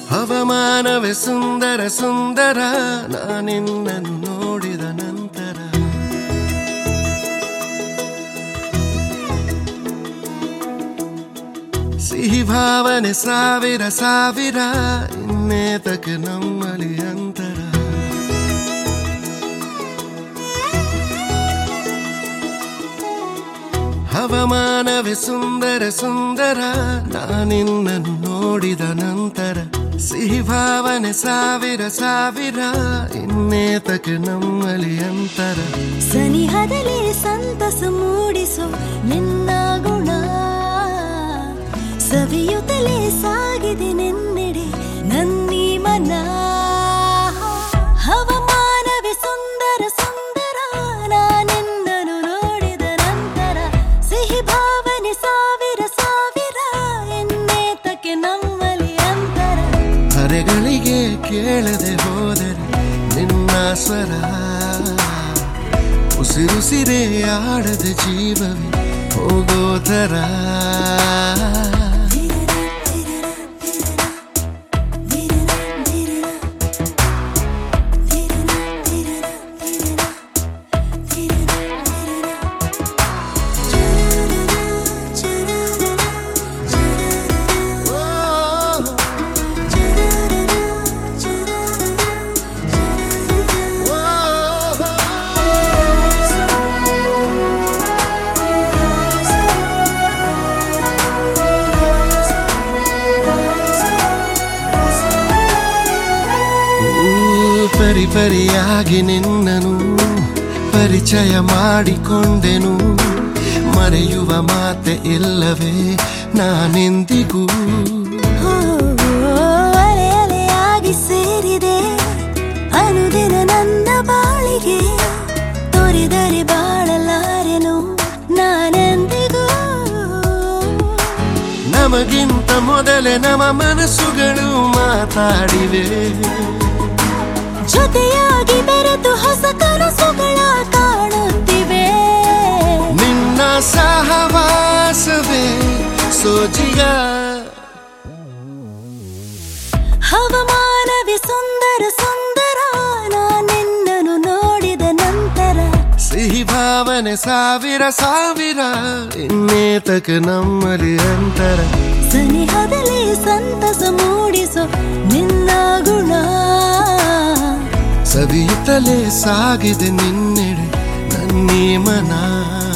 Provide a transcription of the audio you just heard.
ಹವಾಮಾನವೇ ಸುಂದರ ಸುಂದರ ನಾನಿನ್ನನ್ನು ನೋಡಿದ ನಂತರ ಸಿಹಿ ಭಾವನೆ ಸಾವಿರ ಸಾವಿರ ಇನ್ನೇತಕ್ಕೆ ನಮ್ಮಲ್ಲಿ ಅಂತರ ಹವಾಮಾನವೇ ಸುಂದರ ಸುಂದರ ನಾನಿನ್ನನ್ನು ನೋಡಿದ ನಂತರ ಸಿಹಿ ಭಾವನೆ ಸಾವಿರ ಸಾವಿರ ಇನ್ನೇತಕ್ಕೆ ನಮ್ಮಲ್ಲಿ ಅಂತರ ಸನಿಹದಲ್ಲಿ ಸಂತಸ ಮೂಡಿಸೋ ನಿನ್ನ ಗುಣ ಸವಿಯುತ್ತಲೇ ಸಾಗಿದೆ ನಿನ್ನೆಡೆ ನನ್ನೀ ಮನ ಹವಾಮಾನವೇ ಸುಂದರ ಸುಂದರ ನಾನೆನ್ನನು ನೋಡಿದ ನಂತರ ಸಿಹಿ ಭಾವನೆ ಸಾವಿರ ಸಾವಿರ ಎನ್ನೇತಕ್ಕೆ ನಮ್ಮಲ್ಲಿ ಅಂತರ ಅರೆಗಳಿಗೆ ಕೇಳದೆ ಹೋದರೆ ನಿನ್ನ ಸ್ವರ ಉಸಿರುಸಿರೇ ಆಡದೆ ಜೀವವೇ ಹೋಗೋ ಥರ ಪರಿ ಪರಿಯಾಗಿ ನಿನ್ನನು ಪರಿಚಯ ಮಾಡಿಕೊಂಡೆನು ಮರೆಯುವ ಮಾತೆ ಇಲ್ಲವೇ ನಾನೆಂದಿಗೂ ಅಲೆ ಅಲೆಯಾಗಿ ಸೇರಿದೆ ಅನುದಿನ ನನ್ನ ಬಾಳಿಗೆ ತೊರೆದರೆ ಬಾಳಲಾರೆನು ನಾನೆಂದಿಗೂ ನಮಗಿಂತ ಮೊದಲೇ ನಮ್ಮ ಮನಸ್ಸುಗಳು ಮಾತಾಡಿವೆ ಜೊತೆಯಾಗಿ ಬೆರೆತು ಹೊಸ ಕನಸುಗಳ ಕಾಣುತ್ತಿವೆ ನಿನ್ನ ಸಹವಾಸವೇ ಸೋಜಿಗ ಹವಾಮಾನವೇ ಸುಂದರ ಸುಂದರ ನಾನೆನ್ನನು ನೋಡಿದ ನಂತರ ಸಿಹಿ ಭಾವನೆ ಸಾವಿರ ಸಾವಿರ ಇನ್ನೇತಕ್ಕೆ ನಮ್ಮಲ್ಲಿ ಅಂತರ ಸನಿಹದಲ್ಲಿ ಸಂತಸ ಮೂಡಿಸೋ ನಿನ್ನ ಗುಣ ಸವಿಯುತ್ತಲೇ ಸಾಗಿದೆ ನಿನ್ನೆಡೆ ನನ್ನೀ ಮನ